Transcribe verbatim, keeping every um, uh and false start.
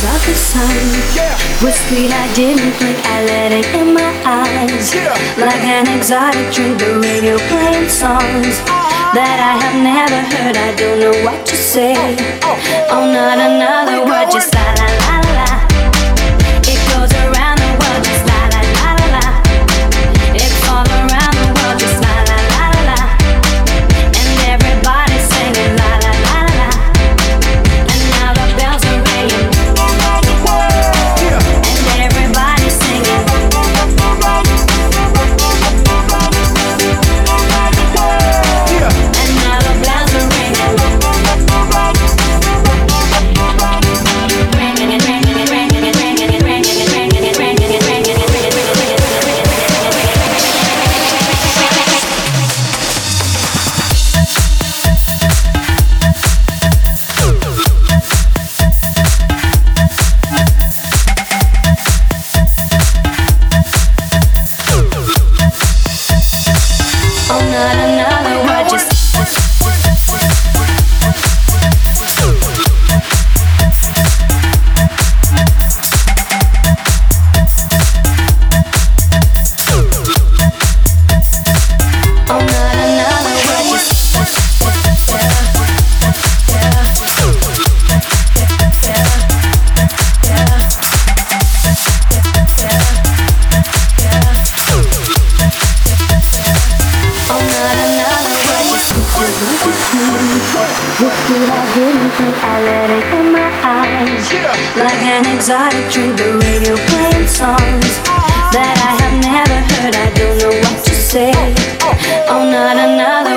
saw the sun was sweet, I didn't blink, I let it in my eyes. Like an exotic drink, the radio playing songs that I have never heard, I don't know what to say. Oh, not another word, just la la la la. It goes around the world, just la la la la la. It's all around the world, just la la la la la. And everybody's singing la la la la la. And now the bells are ringing. And everybody's singing. And now the bells are ringing. Ringing and ringing and ringing and ringing and ringing and ringing and ringing and ringing and ringing and ringing and oh, not another word, just oh, not another word, just oh, not another word, just what did I didn't think, I let it in my eyes. Like an exotic drink, the radio playing songs that I have never heard, I don't know what to say. Oh, not another